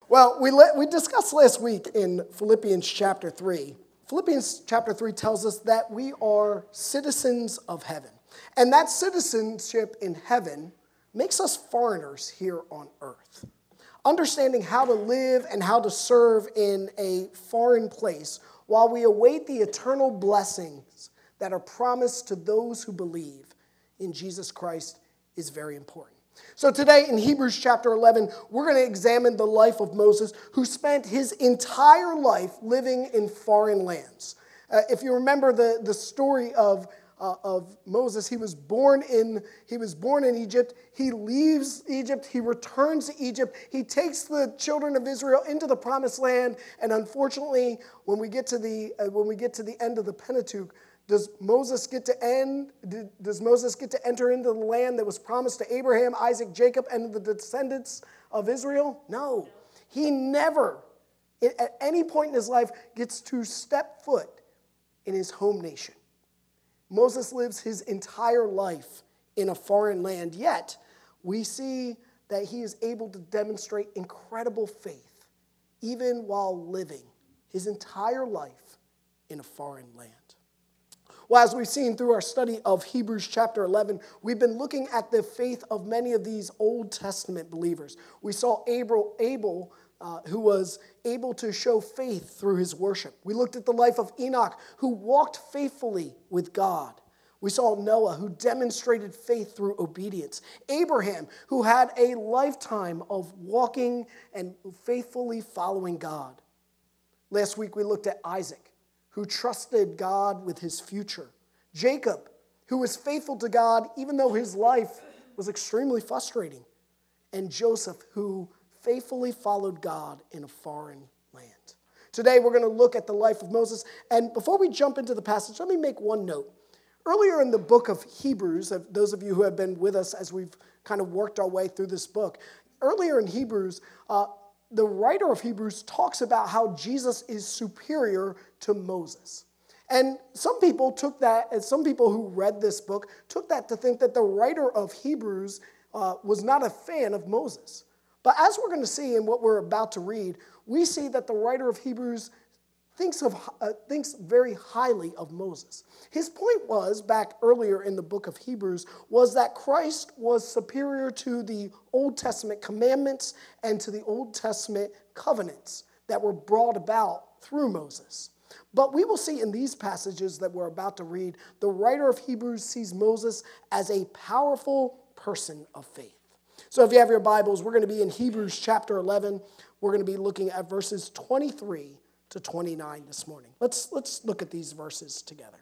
Well, we discussed last week in Philippians chapter 3. Philippians chapter 3 tells us that we are citizens of heaven. And that citizenship in heaven makes us foreigners here on earth. Understanding how to live and how to serve in a foreign place while we await the eternal blessings that are promised to those who believe in Jesus Christ is very important. So today in Hebrews chapter 11, we're going to examine the life of Moses, who spent his entire life living in foreign lands. If you remember the story of Moses, he was born in Egypt. He leaves Egypt. He returns to Egypt. He takes the children of Israel into the promised land. And unfortunately, when we get to the end of the Pentateuch, does Moses get to enter into the land that was promised to Abraham, Isaac, Jacob, and the descendants of Israel? No. He never, at any point in his life, gets to step foot in his home nation. Moses lives his entire life in a foreign land, yet we see that he is able to demonstrate incredible faith, even while living his entire life in a foreign land. Well, as we've seen through our study of Hebrews chapter 11, we've been looking at the faith of many of these Old Testament believers. We saw Abel, who was able to show faith through his worship. We looked at the life of Enoch, who walked faithfully with God. We saw Noah, who demonstrated faith through obedience. Abraham, who had a lifetime of walking and faithfully following God. Last week we looked at Isaac, who trusted God with his future. Jacob, who was faithful to God even though his life was extremely frustrating. And Joseph, who faithfully followed God in a foreign land. Today we're going to look at the life of Moses. And before we jump into the passage, let me make one note. Earlier in the book of Hebrews, those of you who have been with us as we've kind of worked our way through this book, earlier in Hebrews, the writer of Hebrews talks about how Jesus is superior to Moses. And some people who read this book took that to think that the writer of Hebrews was not a fan of Moses. But as we're going to see in what we're about to read, we see that the writer of Hebrews thinks very highly of Moses. His point was, back earlier in the book of Hebrews, was that Christ was superior to the Old Testament commandments and to the Old Testament covenants that were brought about through Moses. But we will see in these passages that we're about to read, the writer of Hebrews sees Moses as a powerful person of faith. So if you have your Bibles, we're going to be in Hebrews chapter 11. We're going to be looking at verses 23 to 29 this morning. Let's look at these verses together.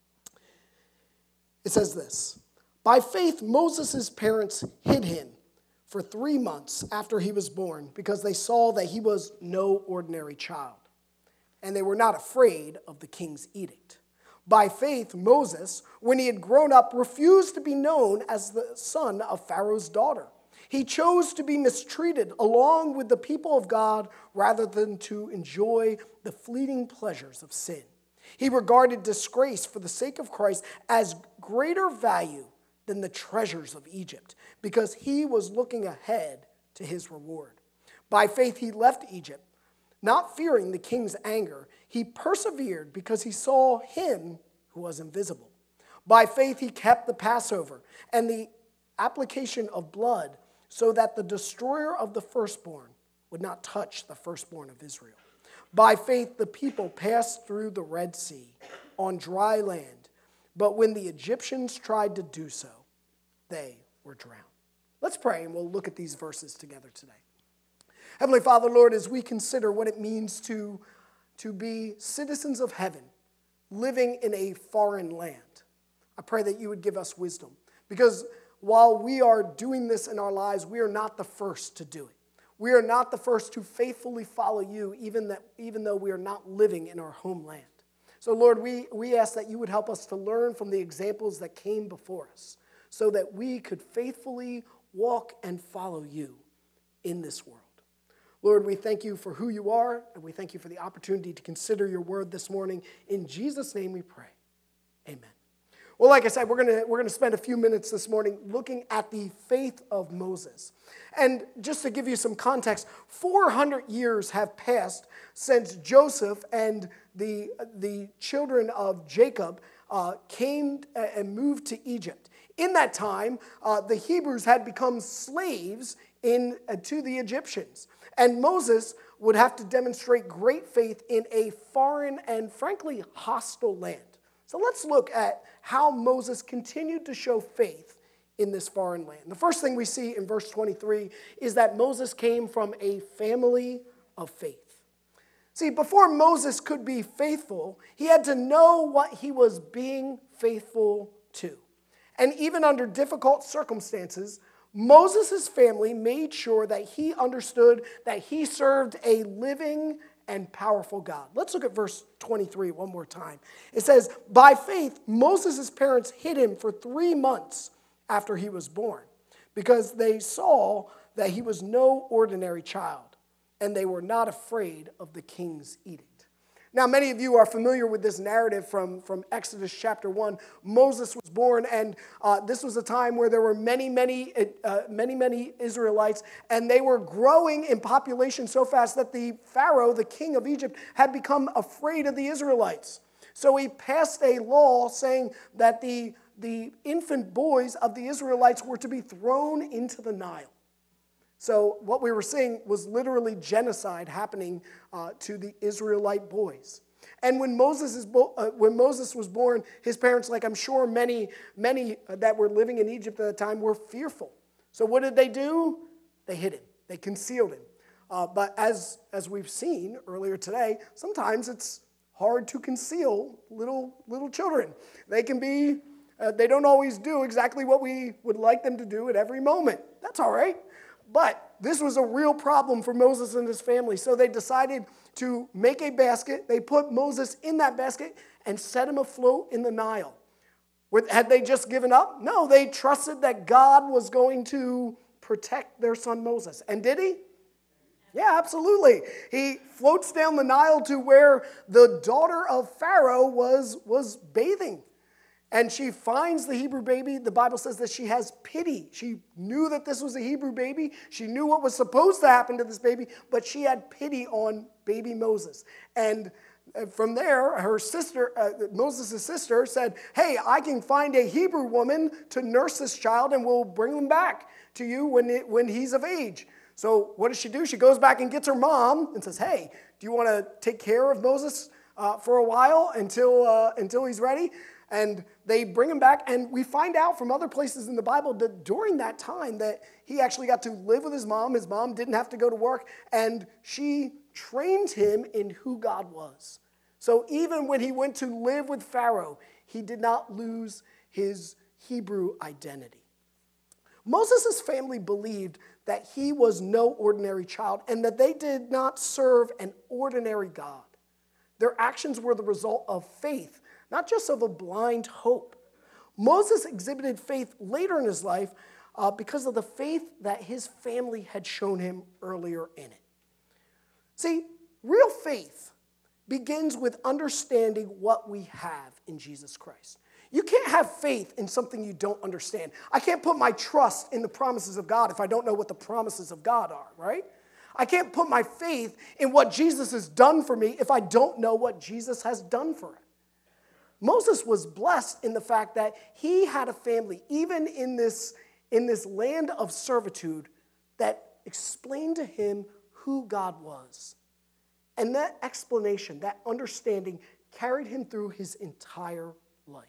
It says this: By faith, Moses' parents hid him for 3 months after he was born because they saw that he was no ordinary child, and they were not afraid of the king's edict. By faith, Moses, when he had grown up, refused to be known as the son of Pharaoh's daughter. He chose to be mistreated along with the people of God rather than to enjoy the fleeting pleasures of sin. He regarded disgrace for the sake of Christ as greater value than the treasures of Egypt, because he was looking ahead to his reward. By faith, he left Egypt, not fearing the king's anger. He persevered because he saw him who was invisible. By faith, he kept the Passover and the application of blood, so that the destroyer of the firstborn would not touch the firstborn of Israel. By faith, the people passed through the Red Sea on dry land, but when the Egyptians tried to do so, they were drowned. Let's pray, and we'll look at these verses together today. Heavenly Father, Lord, as we consider what it means to be citizens of heaven, living in a foreign land, I pray that you would give us wisdom, because while we are doing this in our lives, we are not the first to do it. We are not the first to faithfully follow you, even though we are not living in our homeland. So, Lord, we ask that you would help us to learn from the examples that came before us so that we could faithfully walk and follow you in this world. Lord, we thank you for who you are, and we thank you for the opportunity to consider your word this morning. In Jesus' name we pray. Amen. Well, like I said, we're gonna spend a few minutes this morning looking at the faith of Moses. And just to give you some context, 400 years have passed since Joseph and the children of Jacob came and moved to Egypt. In that time, the Hebrews had become slaves to the Egyptians. And Moses would have to demonstrate great faith in a foreign and frankly hostile land. So let's look at how Moses continued to show faith in this foreign land. The first thing we see in verse 23 is that Moses came from a family of faith. See, before Moses could be faithful, he had to know what he was being faithful to. And even under difficult circumstances, Moses' family made sure that he understood that he served a living and powerful God. Let's look at verse 23 one more time. It says, by faith, Moses' parents hid him for 3 months after he was born, because they saw that he was no ordinary child, and they were not afraid of the king's edict. Now, many of you are familiar with this narrative from Exodus chapter 1. Moses was born, and this was a time where there were many Israelites, and they were growing in population so fast that the Pharaoh, the king of Egypt, had become afraid of the Israelites. So he passed a law saying that the infant boys of the Israelites were to be thrown into the Nile. So what we were seeing was literally genocide happening to the Israelite boys. And when Moses was born, his parents, like I'm sure many that were living in Egypt at the time, were fearful. So what did they do? They hid him. They concealed him. But as we've seen earlier today, sometimes it's hard to conceal little children. They can be, they don't always do exactly what we would like them to do at every moment. That's all right. But this was a real problem for Moses and his family. So they decided to make a basket. They put Moses in that basket and set him afloat in the Nile. Had they just given up? No, they trusted that God was going to protect their son Moses. And did he? Yeah, absolutely. He floats down the Nile to where the daughter of Pharaoh was bathing. And she finds the Hebrew baby. The Bible says that she has pity. She knew that this was a Hebrew baby. She knew what was supposed to happen to this baby, but she had pity on baby Moses. And from there, her sister, Moses' sister, said, hey, I can find a Hebrew woman to nurse this child, and we'll bring him back to you when he's of age. So what does she do? She goes back and gets her mom and says, hey, do you want to take care of Moses for a while until he's ready? And they bring him back, and we find out from other places in the Bible that during that time that he actually got to live with his mom. His mom didn't have to go to work, and she trained him in who God was. So even when he went to live with Pharaoh, he did not lose his Hebrew identity. Moses' family believed that he was no ordinary child and that they did not serve an ordinary God. Their actions were the result of faith, not just of a blind hope. Moses exhibited faith later in his life because of the faith that his family had shown him earlier in it. See, real faith begins with understanding what we have in Jesus Christ. You can't have faith in something you don't understand. I can't put my trust in the promises of God if I don't know what the promises of God are, right? I can't put my faith in what Jesus has done for me if I don't know what Jesus has done for him. Moses was blessed in the fact that he had a family, even in this land of servitude, that explained to him who God was. And that explanation, that understanding, carried him through his entire life.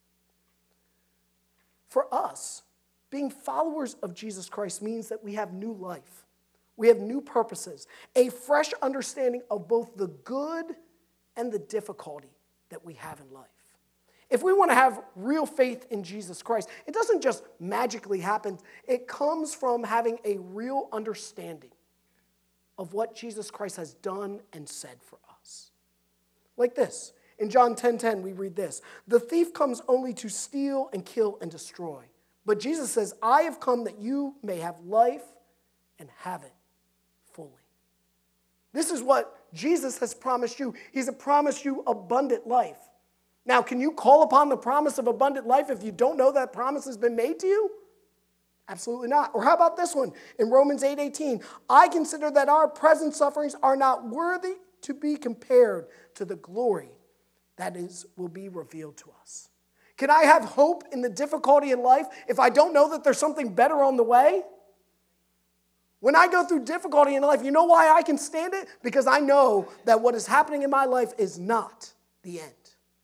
For us, being followers of Jesus Christ means that we have new life. We have new purposes, a fresh understanding of both the good and the difficulty that we have in life. If we want to have real faith in Jesus Christ, it doesn't just magically happen. It comes from having a real understanding of what Jesus Christ has done and said for us. Like this. In John 10:10, we read this. The thief comes only to steal and kill and destroy. But Jesus says, I have come that you may have life and have it fully. This is what Jesus has promised you. He's promised you abundant life. Now, can you call upon the promise of abundant life if you don't know that promise has been made to you? Absolutely not. Or how about this one? In Romans 8:18, I consider that our present sufferings are not worthy to be compared to the glory that will be revealed to us. Can I have hope in the difficulty in life if I don't know that there's something better on the way? When I go through difficulty in life, you know why I can stand it? Because I know that what is happening in my life is not the end.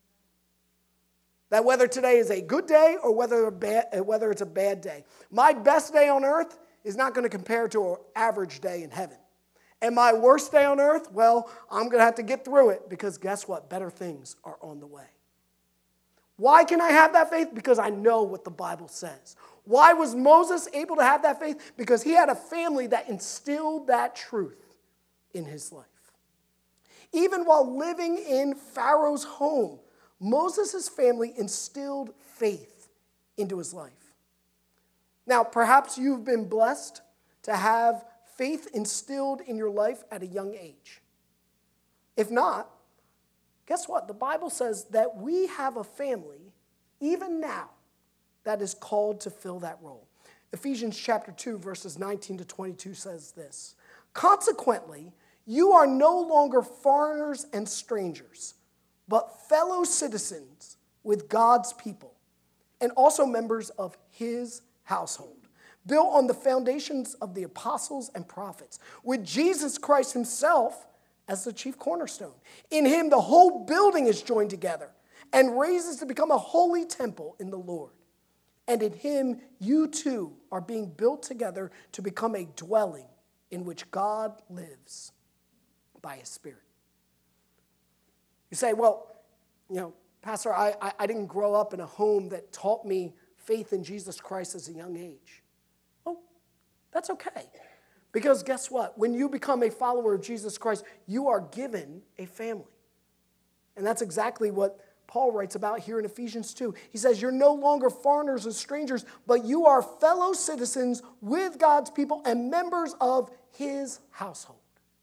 That whether today is a good day or whether it's a bad day. My best day on earth is not going to compare to an average day in heaven. And my worst day on earth, well, I'm going to have to get through it because guess what? Better things are on the way. Why can I have that faith? Because I know what the Bible says. Why was Moses able to have that faith? Because he had a family that instilled that truth in his life. Even while living in Pharaoh's home, Moses' family instilled faith into his life. Now, perhaps you've been blessed to have faith instilled in your life at a young age. If not, guess what? The Bible says that we have a family, even now, that is called to fill that role. Ephesians chapter 2, verses 19 to 22 says this. Consequently, you are no longer foreigners and strangers, but fellow citizens with God's people, and also members of his household, built on the foundations of the apostles and prophets, with Jesus Christ himself as the chief cornerstone. In him, the whole building is joined together and raises to become a holy temple in the Lord. And in him, you too are being built together to become a dwelling in which God lives by his Spirit. You say, well, Pastor, I didn't grow up in a home that taught me faith in Jesus Christ as a young age. Oh, that's okay. Because guess what? When you become a follower of Jesus Christ, you are given a family. And that's exactly what Paul writes about here in Ephesians 2. He says, you're no longer foreigners and strangers, but you are fellow citizens with God's people and members of his household.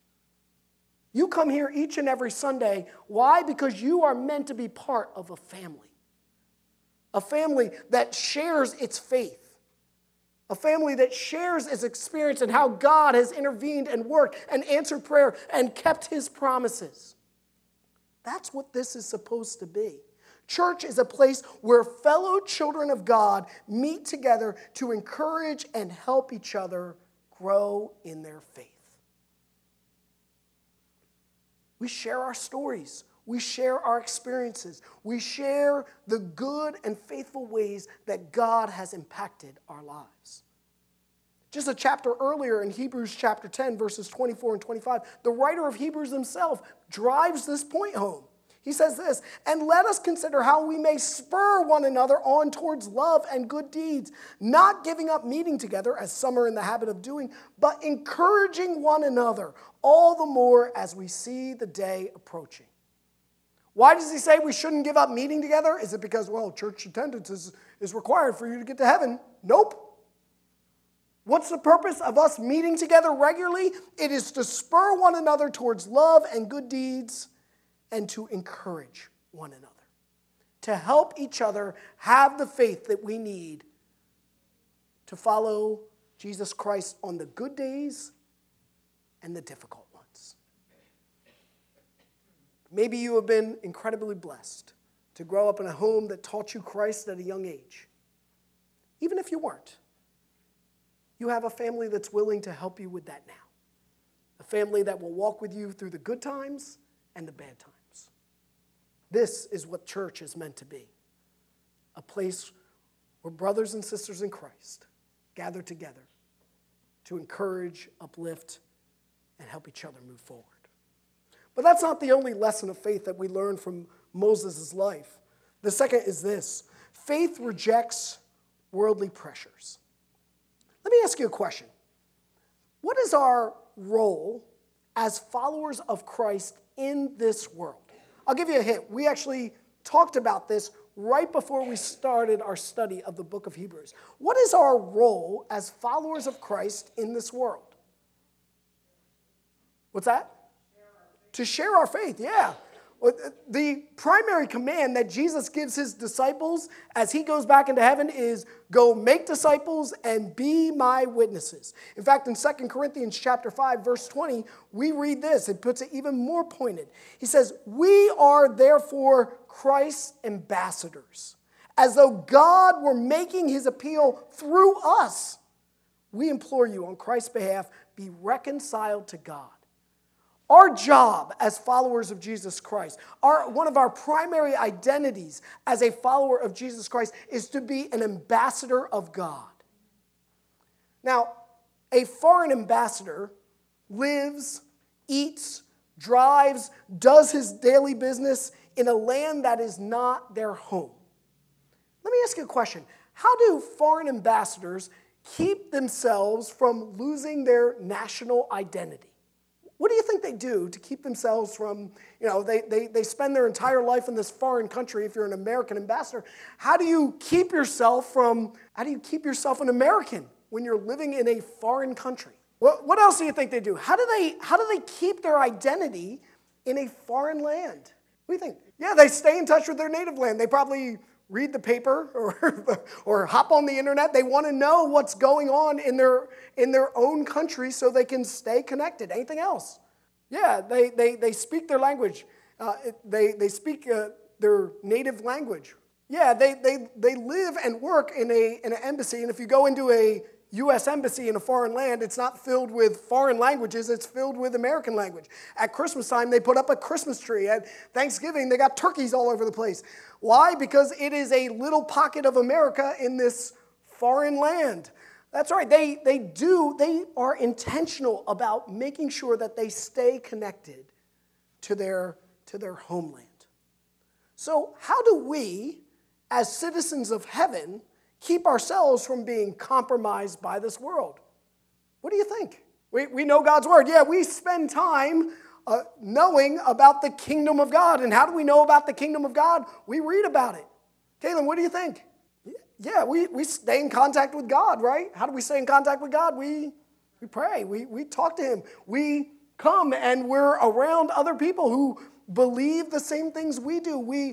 You come here each and every Sunday. Why? Because you are meant to be part of a family. A family that shares its faith. A family that shares its experience and how God has intervened and worked and answered prayer and kept his promises. That's what this is supposed to be. Church is a place where fellow children of God meet together to encourage and help each other grow in their faith. We share our stories. We share our experiences. We share the good and faithful ways that God has impacted our lives. Just a chapter earlier in Hebrews chapter 10, verses 24 and 25, the writer of Hebrews himself drives this point home. He says this, and let us consider how we may spur one another on towards love and good deeds, not giving up meeting together as some are in the habit of doing, but encouraging one another, all the more as we see the day approaching. Why does he say we shouldn't give up meeting together? Is it because, well, church attendance is required for you to get to heaven? Nope. What's the purpose of us meeting together regularly? It is to spur one another towards love and good deeds and to encourage one another. To help each other have the faith that we need to follow Jesus Christ on the good days and the difficult ones. Maybe you have been incredibly blessed to grow up in a home that taught you Christ at a young age. Even if you weren't, you have a family that's willing to help you with that now. A family that will walk with you through the good times and the bad times. This is what church is meant to be. A place where brothers and sisters in Christ gather together to encourage, uplift, and help each other move forward. But that's not the only lesson of faith that we learn from Moses' life. The second is this. Faith rejects worldly pressures. Let me ask you a question. What is our role as followers of Christ in this world? I'll give you a hint. We actually talked about this right before we started our study of the book of Hebrews. What is our role as followers of Christ in this world? What's that? To share our faith, yeah. The primary command that Jesus gives his disciples as he goes back into heaven is go make disciples and be my witnesses. In fact, in 2 Corinthians chapter 5, verse 20, we read this. It puts it even more pointed. He says, we are therefore Christ's ambassadors, as though God were making his appeal through us. We implore you on Christ's behalf, be reconciled to God. Our job as followers of Jesus Christ, one of our primary identities as a follower of Jesus Christ is to be an ambassador of God. Now, a foreign ambassador lives, eats, drives, does his daily business in a land that is not their home. Let me ask you a question. How do foreign ambassadors keep themselves from losing their national identity? What do you think they do to keep themselves from, they spend their entire life in this foreign country if you're an American ambassador. How do you keep yourself an American when you're living in a foreign country? What else do you think they do? How do they keep their identity in a foreign land? What do you think? Yeah, they stay in touch with their native land. They probably read the paper or hop on the internet. They want to know what's going on in their own country so they can stay connected. Anything else? Yeah, they speak their language. They speak their native language. Yeah, they live and work in an embassy. And if you go into a U.S. embassy in a foreign land, it's not filled with foreign languages, it's filled with American language. At Christmas time, they put up a Christmas tree. At Thanksgiving, they got turkeys all over the place. Why? Because it is a little pocket of America in this foreign land. That's right, they are intentional about making sure that they stay connected to their homeland. So how do we, as citizens of heaven, keep ourselves from being compromised by this world? What do you think? We know God's word. Yeah, we spend time knowing about the kingdom of God. And how do we know about the kingdom of God? We read about it. Caitlin, what do you think? Yeah, we stay in contact with God, right? How do we stay in contact with God? We pray. We talk to him. We come and we're around other people who believe the same things we do.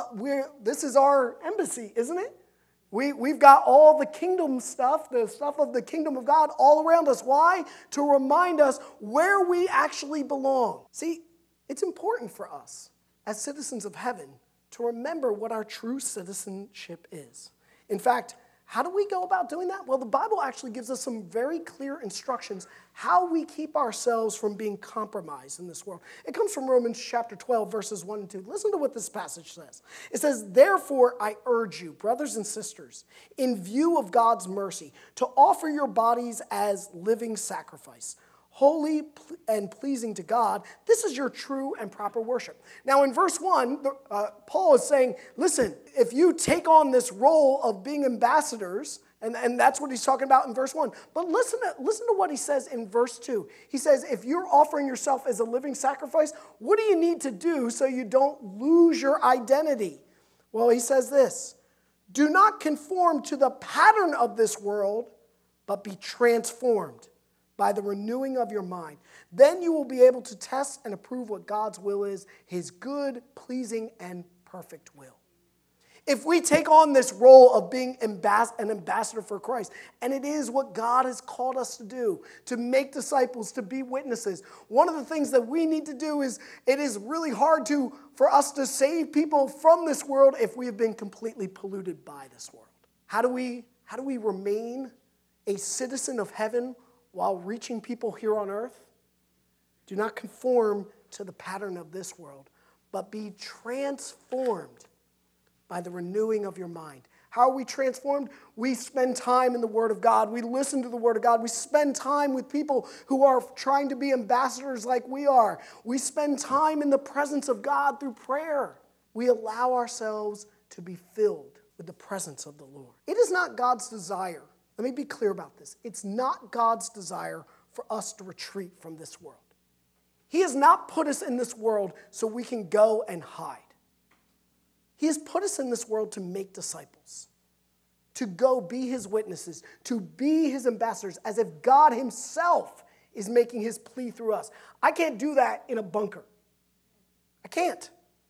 This is our embassy, isn't it? We've got all the kingdom stuff, the stuff of the kingdom of God all around us. Why? To remind us where we actually belong. See, it's important for us as citizens of heaven to remember what our true citizenship is. In fact, how do we go about doing that? Well, the Bible actually gives us some very clear instructions how we keep ourselves from being compromised in this world. It comes from Romans chapter 12, verses 1 and 2. Listen to what this passage says. It says, "Therefore I urge you, brothers and sisters, in view of God's mercy, to offer your bodies as living sacrifice, holy and pleasing to God. This is your true and proper worship." Now in verse 1, Paul is saying, listen, if you take on this role of being ambassadors, and that's what he's talking about in verse 1. But listen to what he says in verse 2. He says, if you're offering yourself as a living sacrifice, what do you need to do so you don't lose your identity? Well, he says this, "Do not conform to the pattern of this world, but be transformed by the renewing of your mind. Then you will be able to test and approve what God's will is, his good, pleasing, and perfect will." If we take on this role of being an ambassador for Christ, and it is what God has called us to do, to make disciples, to be witnesses, one of the things that we need to do is, it is really hard for us to save people from this world if we have been completely polluted by this world. How do we remain a citizen of heaven while reaching people here on earth? Do not conform to the pattern of this world, but be transformed by the renewing of your mind. How are we transformed? We spend time in the Word of God. We listen to the Word of God. We spend time with people who are trying to be ambassadors like we are. We spend time in the presence of God through prayer. We allow ourselves to be filled with the presence of the Lord. It is not God's desire. Let me be clear about this. It's not God's desire for us to retreat from this world. He has not put us in this world so we can go and hide. He has put us in this world to make disciples, to go be his witnesses, to be his ambassadors, as if God himself is making his plea through us. I can't do that in a bunker. I can't.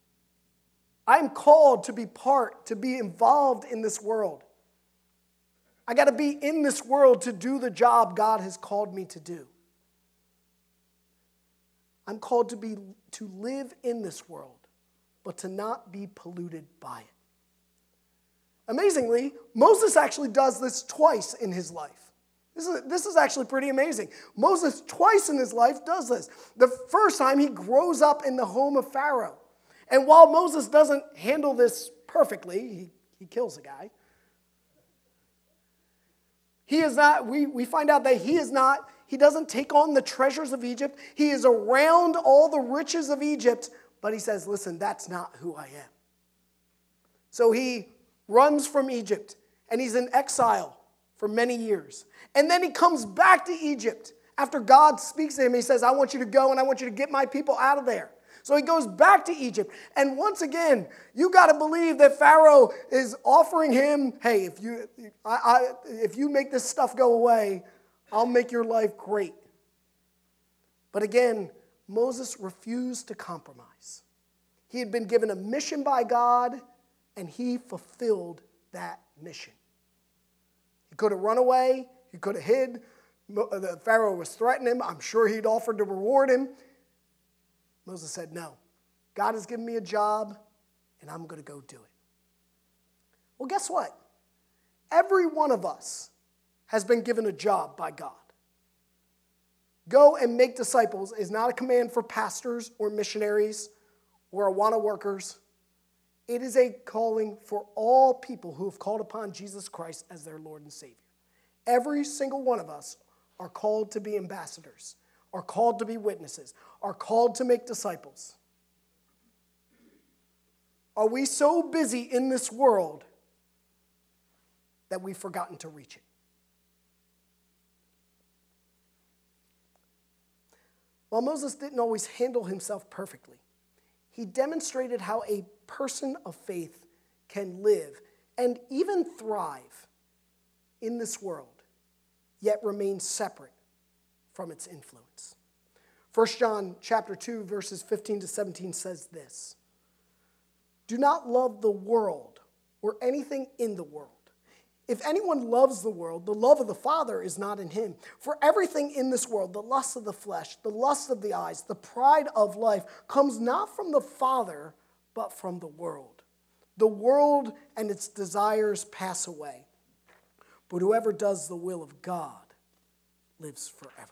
I'm called to be to be involved in this world. I got to be in this world to do the job God has called me to do. I'm called to live in this world, but to not be polluted by it. Amazingly, Moses actually does this twice in his life. This is actually pretty amazing. Moses twice in his life does this. The first time he grows up in the home of Pharaoh. And while Moses doesn't handle this perfectly, he kills a guy. He is not, we find out that he doesn't take on the treasures of Egypt. He is around all the riches of Egypt, but he says, listen, that's not who I am. So he runs from Egypt, and he's in exile for many years. And then he comes back to Egypt after God speaks to him. He says, I want you to go, and I want you to get my people out of there. So he goes back to Egypt. And once again, you got to believe that Pharaoh is offering him, hey, if you make this stuff go away, I'll make your life great. But again, Moses refused to compromise. He had been given a mission by God, and he fulfilled that mission. He could have run away. He could have hid. The Pharaoh was threatening him. I'm sure he'd offered to reward him. Moses said, no, God has given me a job, and I'm going to go do it. Well, guess what? Every one of us has been given a job by God. Go and make disciples is not a command for pastors or missionaries or Awana workers. It is a calling for all people who have called upon Jesus Christ as their Lord and Savior. Every single one of us are called to be ambassadors, are called to be witnesses, are called to make disciples. Are we so busy in this world that we've forgotten to reach it? While Moses didn't always handle himself perfectly, he demonstrated how a person of faith can live and even thrive in this world, yet remain separate from its influence. 1 John chapter 2, verses 15 to 17 says this: do not love the world or anything in the world. If anyone loves the world, the love of the Father is not in him. For everything in this world, the lust of the flesh, the lust of the eyes, the pride of life, comes not from the Father, but from the world. The world and its desires pass away, but whoever does the will of God lives forever.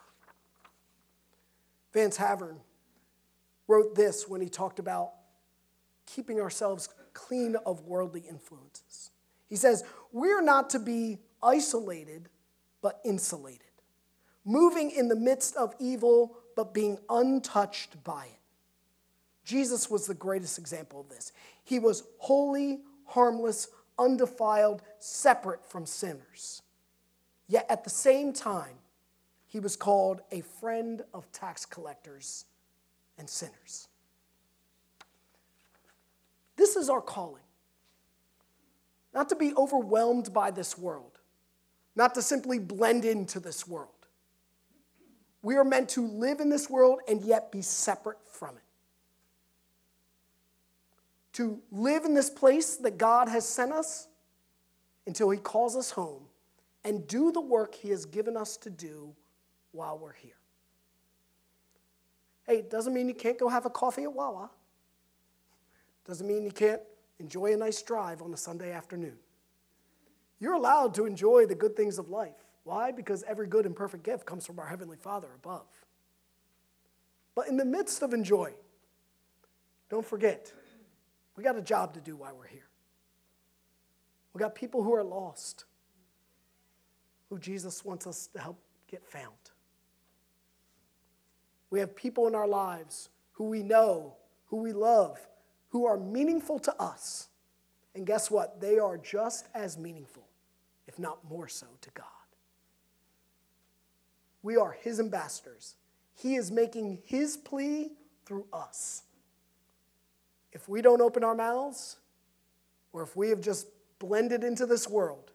Vance Havern wrote this when he talked about keeping ourselves clean of worldly influences. He says, we're not to be isolated, but insulated, moving in the midst of evil, but being untouched by it. Jesus was the greatest example of this. He was holy, harmless, undefiled, separate from sinners. Yet at the same time, he was called a friend of tax collectors and sinners. This is our calling. Not to be overwhelmed by this world. Not to simply blend into this world. We are meant to live in this world and yet be separate from it. To live in this place that God has sent us until he calls us home and do the work he has given us to do while we're here. Hey, it doesn't mean you can't go have a coffee at Wawa. Doesn't mean you can't enjoy a nice drive on a Sunday afternoon. You're allowed to enjoy the good things of life. Why? Because every good and perfect gift comes from our Heavenly Father above. But in the midst of enjoy, don't forget, we got a job to do while we're here. We got people who are lost, who Jesus wants us to help get found. We have people in our lives who we know, who we love, who are meaningful to us. And guess what? They are just as meaningful, if not more so, to God. We are his ambassadors. He is making his plea through us. If we don't open our mouths, or if we have just blended into this world,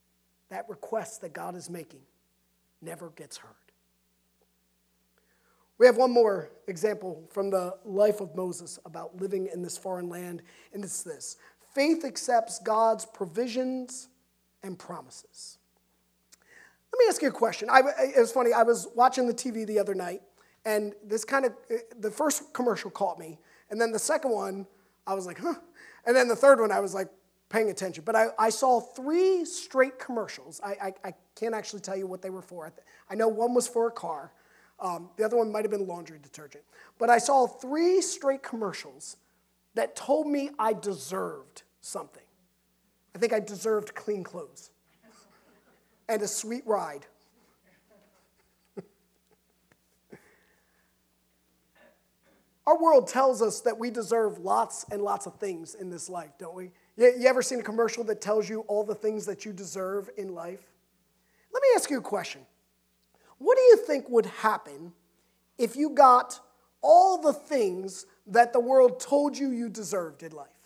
that request that God is making never gets heard. We have one more example from the life of Moses about living in this foreign land, and it's this. Faith accepts God's provisions and promises. Let me ask you a question. It was funny. I was watching the TV the other night, and the first commercial caught me, and then the second one, I was like, huh. And then the third one, I was like paying attention. But I saw 3 straight commercials. I can't actually tell you what they were for. I know one was for a car. The other one might have been laundry detergent. But I saw 3 straight commercials that told me I deserved something. I think I deserved clean clothes and a sweet ride. Our world tells us that we deserve lots and lots of things in this life, don't we? You ever seen a commercial that tells you all the things that you deserve in life? Let me ask you a question. What do you think would happen if you got all the things that the world told you you deserved in life?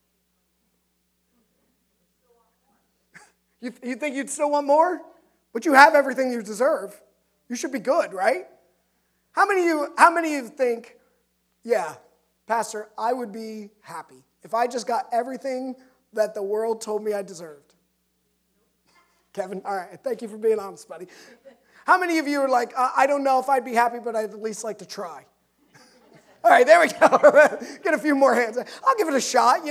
You think you'd still want more? But you have everything you deserve. You should be good, right? How many of you think, yeah, Pastor, I would be happy if I just got everything that the world told me I deserved? Kevin, all right, thank you for being honest, buddy. How many of you are like, I don't know if I'd be happy, but I'd at least like to try? All right, there we go. Get a few more hands. I'll give it a shot,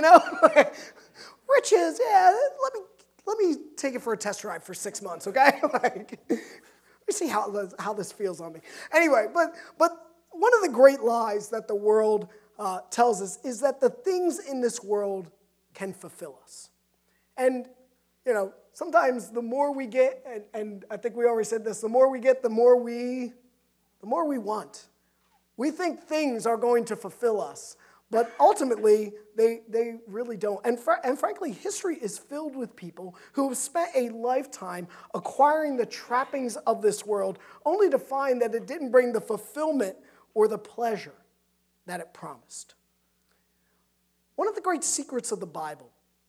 Riches, yeah, let me take it for a test drive for 6 months, okay? Let me see how this feels on me. Anyway, but one of the great lies that the world tells us is that the things in this world can fulfill us. And, sometimes the more we get, and I think we already said this, the more we get, the more we want. We think things are going to fulfill us, but ultimately, they really don't. And frankly, history is filled with people who have spent a lifetime acquiring the trappings of this world, only to find that it didn't bring the fulfillment or the pleasure that it promised. One of the great secrets of the Bible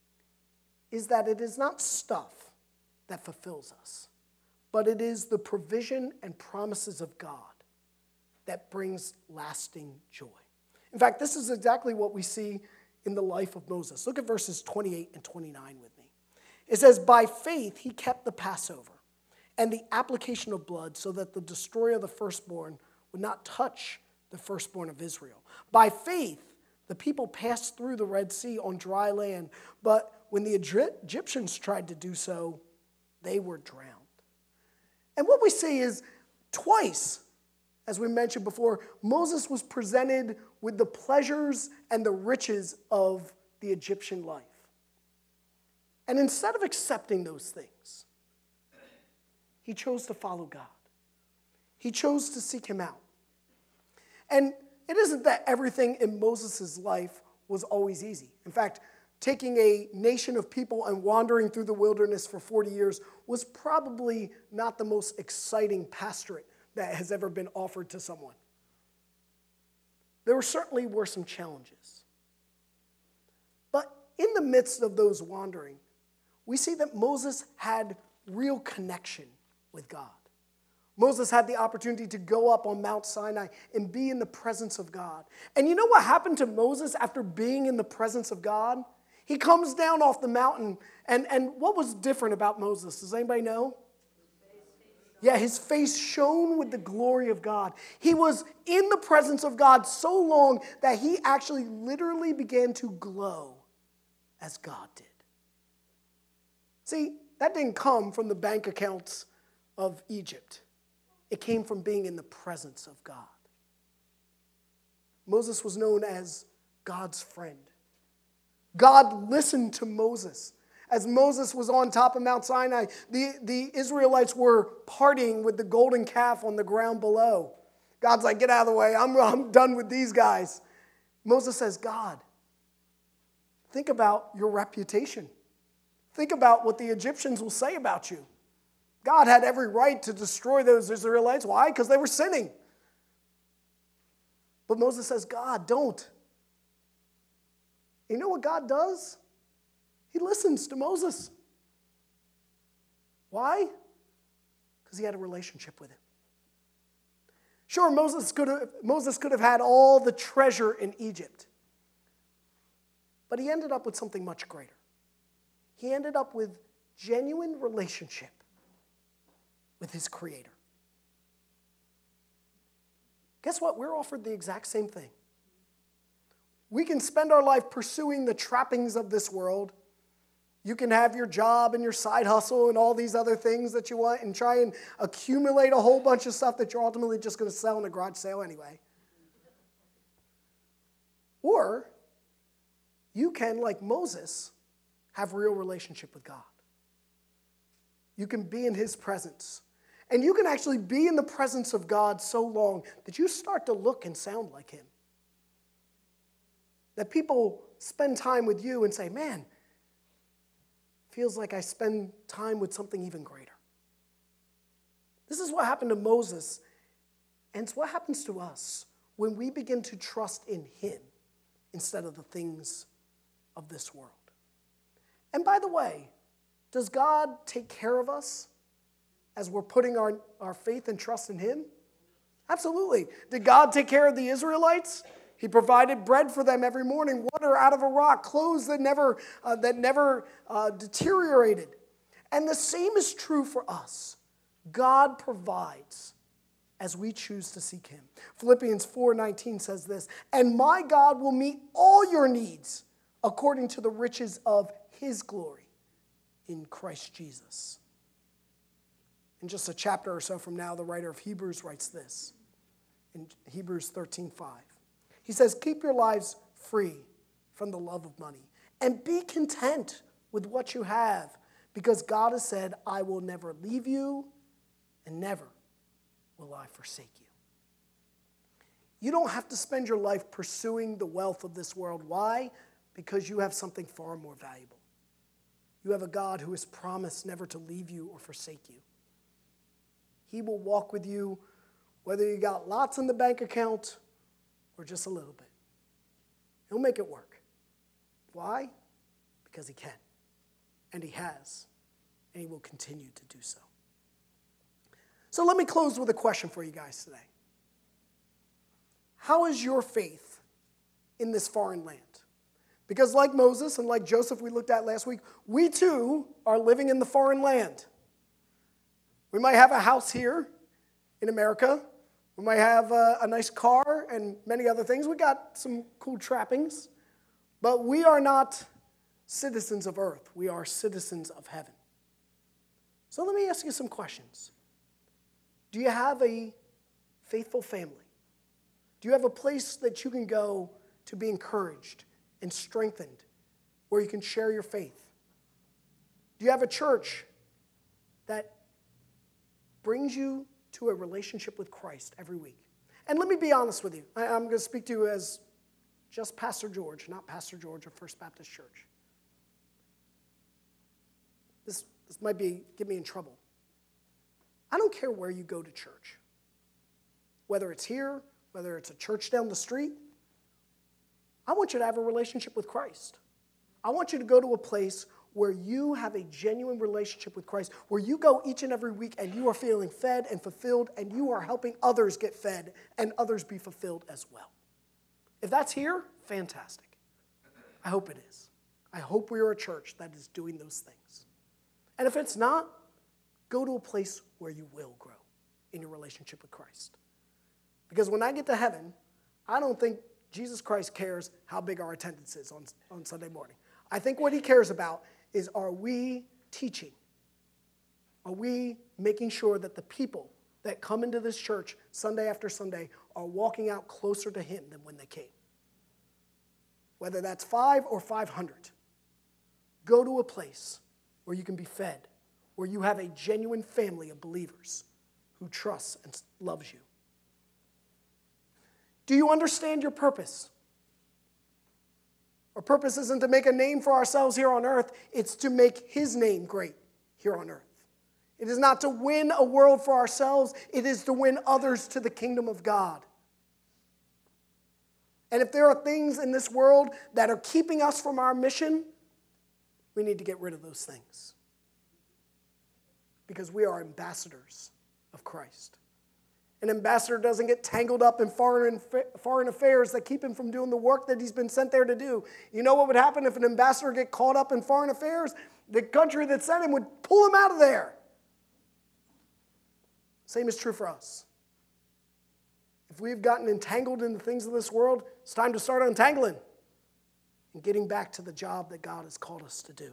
is that it is not stuff that fulfills us, but it is the provision and promises of God that brings lasting joy. In fact, this is exactly what we see in the life of Moses. Look at verses 28 and 29 with me. It says, by faith he kept the Passover and the application of blood so that the destroyer of the firstborn would not touch the firstborn of Israel. By faith, the people passed through the Red Sea on dry land, but when the Egyptians tried to do so, they were drowned. And what we see is twice, as we mentioned before, Moses was presented with the pleasures and the riches of the Egyptian life. And instead of accepting those things, he chose to follow God. He chose to seek him out. And it isn't that everything in Moses' life was always easy. In fact, taking a nation of people and wandering through the wilderness for 40 years was probably not the most exciting pastorate that has ever been offered to someone. There certainly were some challenges. But in the midst of those wandering, we see that Moses had real connection with God. Moses had the opportunity to go up on Mount Sinai and be in the presence of God. And you know what happened to Moses after being in the presence of God? He comes down off the mountain, and what was different about Moses? Does anybody know? Yeah, his face shone with the glory of God. He was in the presence of God so long that he actually literally began to glow as God did. See, that didn't come from the bank accounts of Egypt. It came from being in the presence of God. Moses was known as God's friend. God listened to Moses. As Moses was on top of Mount Sinai, the Israelites were partying with the golden calf on the ground below. God's like, get out of the way. I'm done with these guys. Moses says, God, think about your reputation. Think about what the Egyptians will say about you. God had every right to destroy those Israelites. Why? Because they were sinning. But Moses says, God, don't. You know what God does? He listens to Moses. Why? Because he had a relationship with him. Sure, Moses could have had all the treasure in Egypt, but he ended up with something much greater. He ended up with genuine relationship with his Creator. Guess what? We're offered the exact same thing. We can spend our life pursuing the trappings of this world. You can have your job and your side hustle and all these other things that you want and try and accumulate a whole bunch of stuff that you're ultimately just going to sell in a garage sale anyway. Or you can, like Moses, have real relationship with God. You can be in his presence. And you can actually be in the presence of God so long that you start to look and sound like him. That people spend time with you and say, man, feels like I spend time with something even greater. This is what happened to Moses, and it's what happens to us when we begin to trust in him instead of the things of this world. And by the way, does God take care of us as we're putting our faith and trust in him? Absolutely. Did God take care of the Israelites? He provided bread for them every morning, water out of a rock, clothes that never deteriorated. And the same is true for us. God provides as we choose to seek him. Philippians 4:19 says this, "And my God will meet all your needs according to the riches of his glory in Christ Jesus." In just a chapter or so from now, the writer of Hebrews writes this in Hebrews 13:5. He says, "Keep your lives free from the love of money and be content with what you have, because God has said, I will never leave you and never will I forsake you." You don't have to spend your life pursuing the wealth of this world. Why? Because you have something far more valuable. You have a God who has promised never to leave you or forsake you. He will walk with you whether you got lots in the bank account or just a little bit. He'll make it work. Why? Because he can. And he has. And he will continue to do so. So let me close with a question for you guys today. How is your faith in this foreign land? Because like Moses and like Joseph we looked at last week, we too are living in the foreign land. We might have a house here in America. We might have a nice car and many other things. We got some cool trappings. But we are not citizens of earth. We are citizens of heaven. So let me ask you some questions. Do you have a faithful family? Do you have a place that you can go to be encouraged and strengthened, where you can share your faith? Do you have a church that brings you to a relationship with Christ every week? And let me be honest with you. I'm going to speak to you as just Pastor George, not Pastor George of First Baptist Church. This might get me in trouble. I don't care where you go to church. Whether it's here, whether it's a church down the street, I want you to have a relationship with Christ. I want you to go to a place where you have a genuine relationship with Christ, where you go each and every week and you are feeling fed and fulfilled and you are helping others get fed and others be fulfilled as well. If that's here, fantastic. I hope it is. I hope we are a church that is doing those things. And if it's not, go to a place where you will grow in your relationship with Christ. Because when I get to heaven, I don't think Jesus Christ cares how big our attendance is on Sunday morning. I think what he cares about is, are we teaching? Are we making sure that the people that come into this church Sunday after Sunday are walking out closer to him than when they came? Whether that's 5 or 500, go to a place where you can be fed, where you have a genuine family of believers who trusts and loves you. Do you understand your purpose? Our purpose isn't to make a name for ourselves here on earth. It's to make his name great here on earth. It is not to win a world for ourselves. It is to win others to the kingdom of God. And if there are things in this world that are keeping us from our mission, we need to get rid of those things. Because we are ambassadors of Christ. An ambassador doesn't get tangled up in foreign affairs that keep him from doing the work that he's been sent there to do. You know what would happen if an ambassador get caught up in foreign affairs? The country that sent him would pull him out of there. Same is true for us. If we've gotten entangled in the things of this world, it's time to start untangling and getting back to the job that God has called us to do.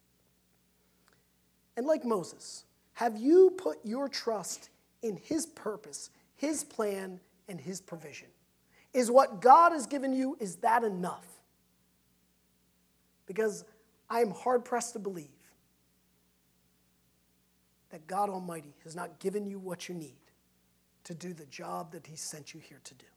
And like Moses, have you put your trust in his purpose, his plan, and his provision? Is what God has given you, is that enough? Because I am hard-pressed to believe that God Almighty has not given you what you need to do the job that he sent you here to do.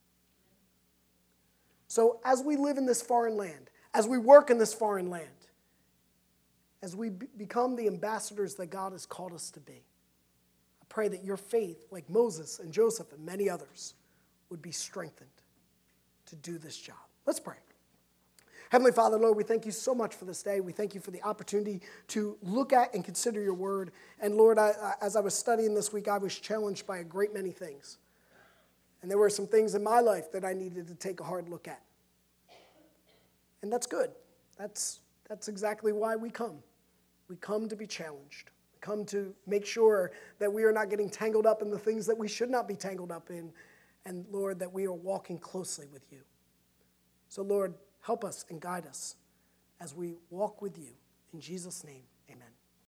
So as we live in this foreign land, as we work in this foreign land, as we become the ambassadors that God has called us to be, I pray that your faith, like Moses and Joseph and many others, would be strengthened to do this job. Let's pray. Heavenly Father, Lord, we thank you so much for this day. We thank you for the opportunity to look at and consider your word. And Lord, as I was studying this week, I was challenged by a great many things. And there were some things in my life that I needed to take a hard look at. And that's good. That's exactly why we come. We come to be challenged. We come to make sure that we are not getting tangled up in the things that we should not be tangled up in. And Lord, that we are walking closely with you. So Lord, help us and guide us as we walk with you. In Jesus' name, amen.